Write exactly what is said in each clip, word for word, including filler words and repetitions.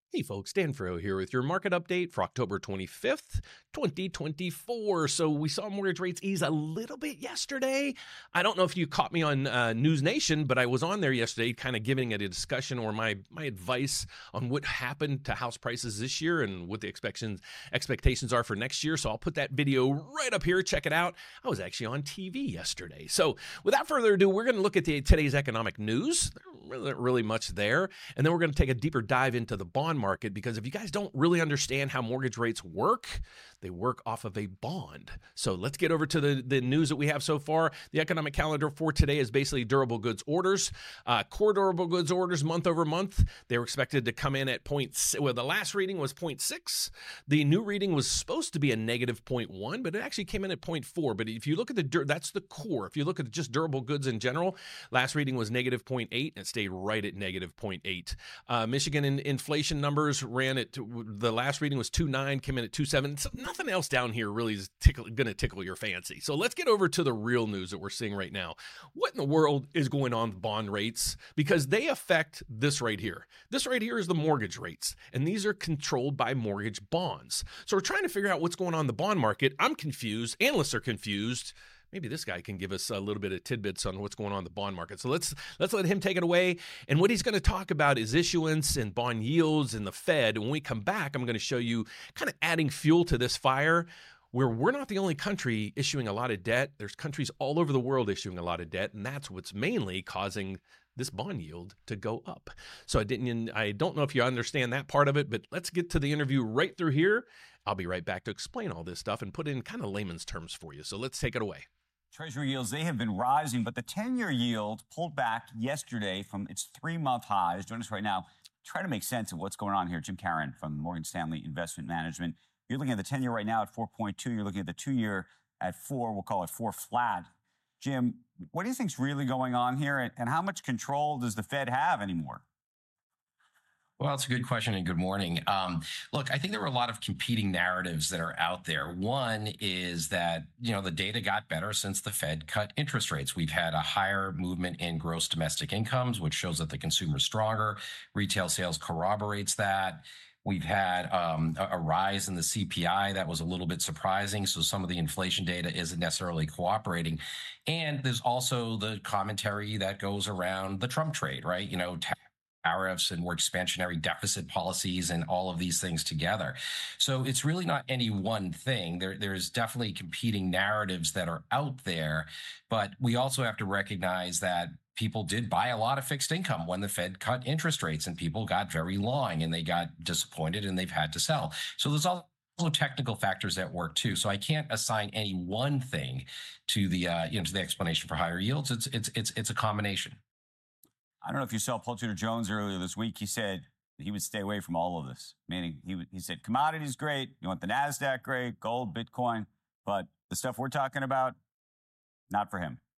Hey folks, Dan Fro here with your market update for October twenty-fifth, twenty twenty-four. So we saw mortgage rates ease a little bit yesterday. I don't know if you caught me on uh, News Nation, but I was on there yesterday kind of giving it a discussion or my my advice on what happened to house prices this year and what the expectations expectations are for next year. So I'll put that video right up here. Check it out. I was actually on T V yesterday. So without further ado, we're going to look at the, today's economic news. There isn't really much there. And then we're going to take a deeper dive into the bond market, because if you guys don't really understand how mortgage rates work, they work off of a bond. So let's get over to the, the news that we have so far. The economic calendar for today is basically durable goods orders. Uh, core durable goods orders month over month, they were expected to come in at point, well, the last reading was zero point six. The new reading was supposed to be a negative zero point one, but it actually came in at zero point four. But if you look at the, that's the core. If you look at just durable goods in general, last reading was negative zero point eight, and it stayed right at negative zero point eight. Uh, Michigan in, inflation numbers ran at, the last reading was two point nine, came in at two point seven. So nothing else down here really is going to tickle your fancy. So let's get over to the real news that we're seeing right now. What in the world is going on with bond rates? Because they affect this right here. This right here is the mortgage rates, and these are controlled by mortgage bonds. So we're trying to figure out what's going on in the bond market. I'm confused. Analysts are confused. Maybe this guy can give us a little bit of tidbits on what's going on in the bond market. So let's let's let him take it away. And what he's going to talk about is issuance and bond yields and the Fed. And when we come back, I'm going to show you kind of adding fuel to this fire, where we're not the only country issuing a lot of debt. There's countries all over the world issuing a lot of debt, and that's what's mainly causing this bond yield to go up. So I didn't, I don't know if you understand that part of it, but let's get to the interview right through here. I'll be right back to explain all this stuff and put it in kind of layman's terms for you. So let's take it away. Treasury yields, they have been rising, but the ten-year yield pulled back yesterday from its three-month highs. Join us right now. Try to make sense of what's going on here. Jim Caron from Morgan Stanley Investment Management. You're looking at the ten-year right now at four point two. You're looking at the two-year at four. We'll call it four flat. Jim, what do you think's really going on here, and how much control does the Fed have anymore? Well, it's a good question, and good morning. Um, look, I think there were a lot of competing narratives that are out there. One is that, you know, the data got better since the Fed cut interest rates. We've had a higher movement in gross domestic incomes, which shows that the consumer is stronger. Retail sales corroborates that. We've had um, a, a rise in the C P I that was a little bit surprising. So some of the inflation data isn't necessarily cooperating. And there's also the commentary that goes around the Trump trade, right? You know, tariffs and more expansionary deficit policies and all of these things together. So it's really not any one thing. There, there's definitely competing narratives that are out there, but we also have to recognize that people did buy a lot of fixed income when the Fed cut interest rates, and people got very long and they got disappointed and they've had to sell. So there's also technical factors at work too. So I can't assign any one thing to the uh, you know to the explanation for higher yields. It's it's it's it's a combination. I don't know if you saw Paul Tudor Jones earlier this week. He said he would stay away from all of this, meaning he he said commodities great, you want the NASDAQ great, gold, Bitcoin, but the stuff we're talking about, not for him.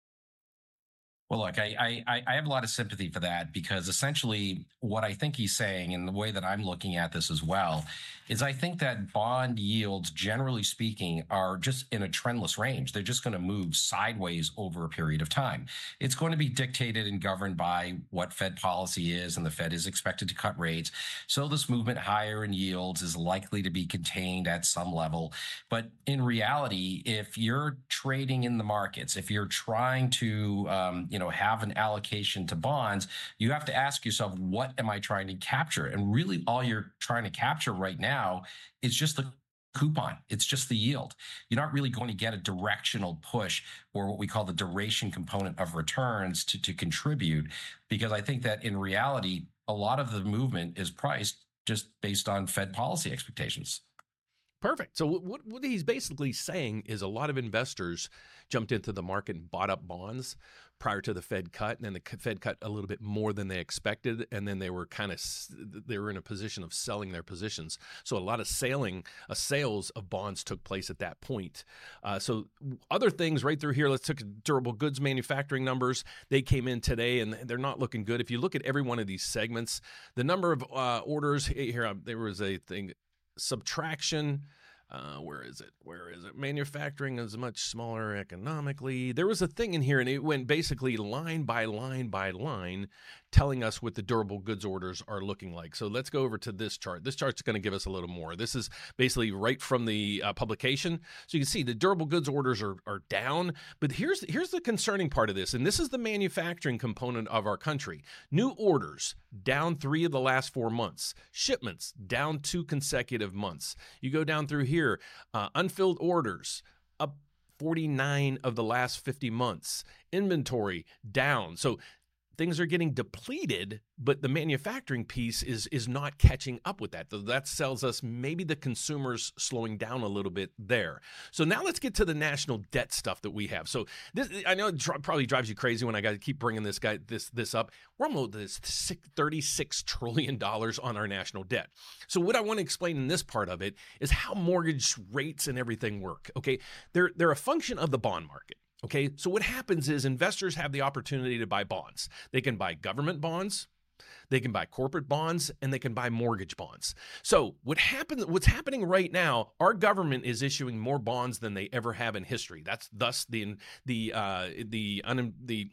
Well, look, I, I I have a lot of sympathy for that, because essentially what I think he's saying, and the way that I'm looking at this as well, is I think that bond yields, generally speaking, are just in a trendless range. They're just going to move sideways over a period of time. It's going to be dictated and governed by what Fed policy is, and the Fed is expected to cut rates. So this movement higher in yields is likely to be contained at some level. But in reality, if you're trading in the markets, if you're trying to, um, you know, have an allocation to bonds, you have to ask yourself, what am I trying to capture? And really all you're trying to capture right now is just the coupon. It's just the yield. You're not really going to get a directional push or what we call the duration component of returns to, to contribute, because I think that in reality, a lot of the movement is priced just based on Fed policy expectations. Perfect. So what, what he's basically saying is a lot of investors jumped into the market and bought up bonds prior to the Fed cut, and then the Fed cut a little bit more than they expected, and then they were kind of they were in a position of selling their positions. So a lot of selling, uh, sales of bonds took place at that point. Uh, so other things right through here. Let's take durable goods manufacturing numbers. They came in today, and they're not looking good. If you look at every one of these segments, the number of uh, orders here, there was a thing. Subtraction, uh, where is it? Where is it? Manufacturing is much smaller economically. There was a thing in here, and it went basically line by line by line telling us what the durable goods orders are looking like. So let's go over to this chart. This chart's going to give us a little more. This is basically right from the uh, publication. So you can see the durable goods orders are, are down. But here's, here's the concerning part of this, and this is the manufacturing component of our country. New orders down three of the last four months. Shipments down two consecutive months. You go down through here, uh, unfilled orders up forty-nine of the last fifty months. Inventory down. So things are getting depleted, but the manufacturing piece is is not catching up with that. So that tells us maybe the consumer's slowing down a little bit there. So now let's get to the national debt stuff that we have. So this, I know it dr- probably drives you crazy when I got to keep bringing this guy this this up. We're almost this thirty-six trillion dollars on our national debt. So what I want to explain in this part of it is how mortgage rates and everything work. Okay, they're they're a function of the bond market. Okay, so what happens is investors have the opportunity to buy bonds. They can buy government bonds, they can buy corporate bonds, and they can buy mortgage bonds. So what happens, what's happening right now, our government is issuing more bonds than they ever have in history. That's thus the the uh, the un, the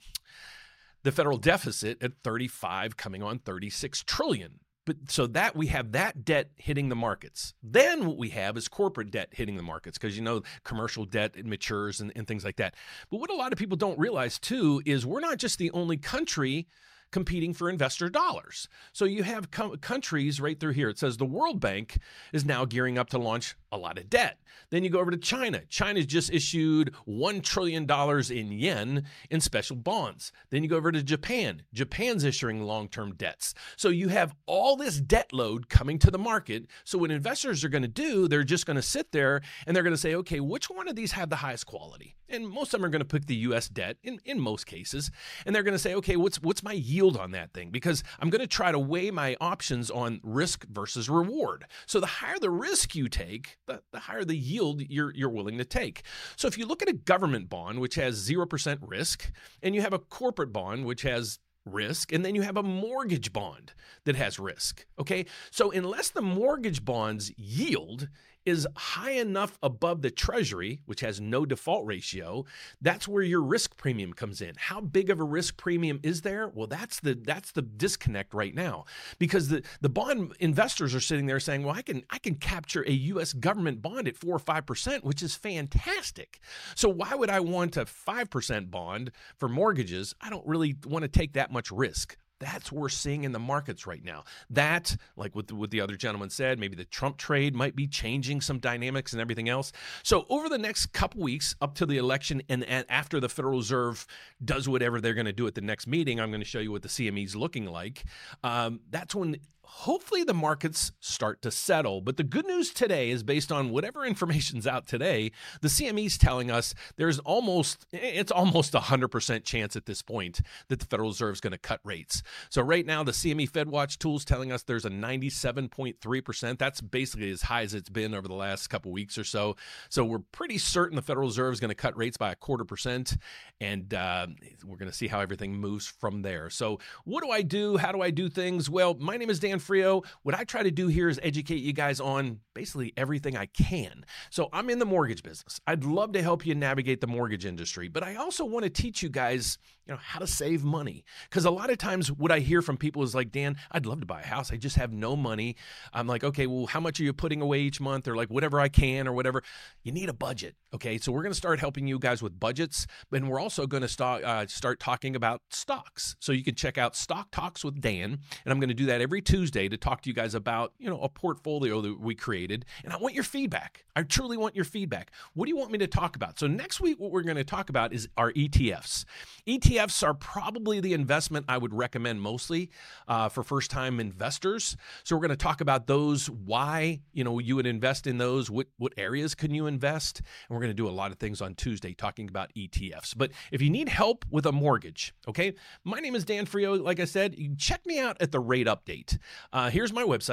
the federal deficit at thirty-five coming on thirty-six trillion. But so that we have that debt hitting the markets. Then what we have is corporate debt hitting the markets because, you know, commercial debt it matures and, and things like that. But what a lot of people don't realize, too, is we're not just the only country competing for investor dollars. So you have co- countries right through here. It says the World Bank is now gearing up to launch a lot of debt. Then you go over to China. China's just issued one trillion dollars in yen in special bonds. Then you go over to Japan. Japan's issuing long-term debts. So you have all this debt load coming to the market. So what investors are going to do, they're just going to sit there and they're going to say, okay, which one of these have the highest quality? And most of them are going to pick the U S debt in, in most cases. And they're going to say, okay, what's what's my yield on that thing? Because I'm going to try to weigh my options on risk versus reward. So the higher the risk you take, the, the higher the yield you're you're willing to take. So if you look at a government bond, which has zero percent risk, and you have a corporate bond, which has risk, and then you have a mortgage bond that has risk, okay? So unless the mortgage bond's yield is high enough above the treasury, which has no default ratio, that's where your risk premium comes in. How big of a risk premium is there? Well, that's the that's the disconnect right now, because the, the bond investors are sitting there saying, well, I can I can capture a U S government bond at four or five percent, which is fantastic. So why would I want a five percent bond for mortgages? I don't really want to take that much risk. That's what we're seeing in the markets right now. That, like what the, what the other gentleman said, maybe the Trump trade might be changing some dynamics and everything else. So over the next couple weeks, up to the election and, and after the Federal Reserve does whatever they're going to do at the next meeting, I'm going to show you what the C M E is looking like. Um, that's when hopefully the markets start to settle. But the good news today is based on whatever information's out today, the C M E is telling us there's almost, it's almost a one hundred percent chance at this point that the Federal Reserve is going to cut rates. So right now, the C M E FedWatch tool is telling us there's a ninety-seven point three percent. That's basically as high as it's been over the last couple weeks or so. So we're pretty certain the Federal Reserve is going to cut rates by a quarter percent, and uh, we're going to see how everything moves from there. So what do I do? How do I do things? Well, my name is Dan Frio. What I try to do here is educate you guys on basically everything I can. So I'm in the mortgage business. I'd love to help you navigate the mortgage industry, but I also want to teach you guys, you know, how to save money. Because a lot of times what I hear from people is like, Dan, I'd love to buy a house. I just have no money. I'm like, okay, well, how much are you putting away each month? Or like whatever I can or whatever. You need a budget. Okay, so we're going to start helping you guys with budgets, but we're also going to start uh, start talking about stocks. So you can check out Stock Talks with Dan, and I'm going to do that every Tuesday to talk to you guys about, you know, a portfolio that we created. And I want your feedback. I truly want your feedback. What do you want me to talk about? So next week, what we're going to talk about is our E T Fs. E T Fs are probably the investment I would recommend mostly uh, for first-time investors. So we're going to talk about those, why, you know, you would invest in those, what what areas can you invest, and we're going to do a lot of things on Tuesday talking about E T Fs. But if you need help with a mortgage, okay, my name is Dan Frio. Like I said, you check me out at the Rate Update. Uh, here's my website.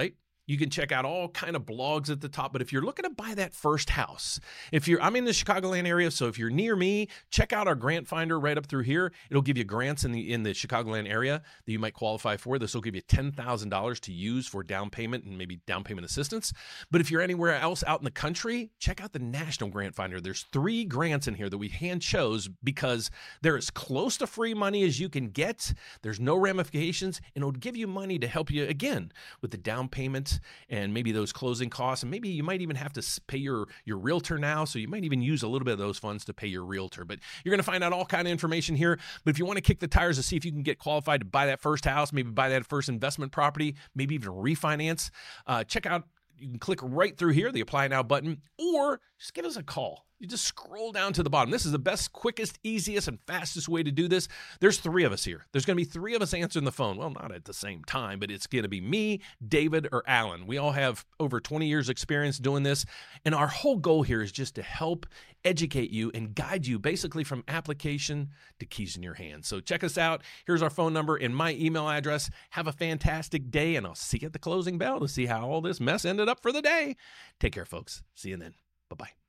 You can check out all kind of blogs at the top. But if you're looking to buy that first house, if you're, I'm in the Chicagoland area, so if you're near me, check out our grant finder right up through here. It'll give you grants in the in the Chicagoland area that you might qualify for. This will give you ten thousand dollars to use for down payment and maybe down payment assistance. But if you're anywhere else out in the country, check out the National Grant Finder. There's three grants in here that we hand chose because they're as close to free money as you can get. There's no ramifications, and it'll give you money to help you, again, with the down payment and maybe those closing costs. And maybe you might even have to pay your, your realtor now, so you might even use a little bit of those funds to pay your realtor. But you're going to find out all kind of information here. But if you want to kick the tires to see if you can get qualified to buy that first house, maybe buy that first investment property, maybe even refinance, uh, check out, you can click right through here, the Apply Now button, or just give us a call. You just scroll down to the bottom. This is the best, quickest, easiest, and fastest way to do this. There's three of us here. There's going to be three of us answering the phone. Well, not at the same time, but it's going to be me, David, or Alan. We all have over twenty years experience doing this, and our whole goal here is just to help educate you and guide you basically from application to keys in your hands. So check us out. Here's our phone number and my email address. Have a fantastic day, and I'll see you at the closing bell to see how all this mess ended up for the day. Take care, folks. See you then. Bye-bye.